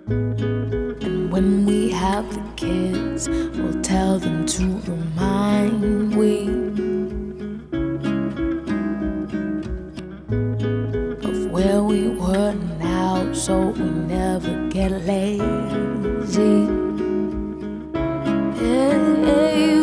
And when we have the kids, we'll tell them to remind we of where we were now, so we never get lazy. Yeah, yeah.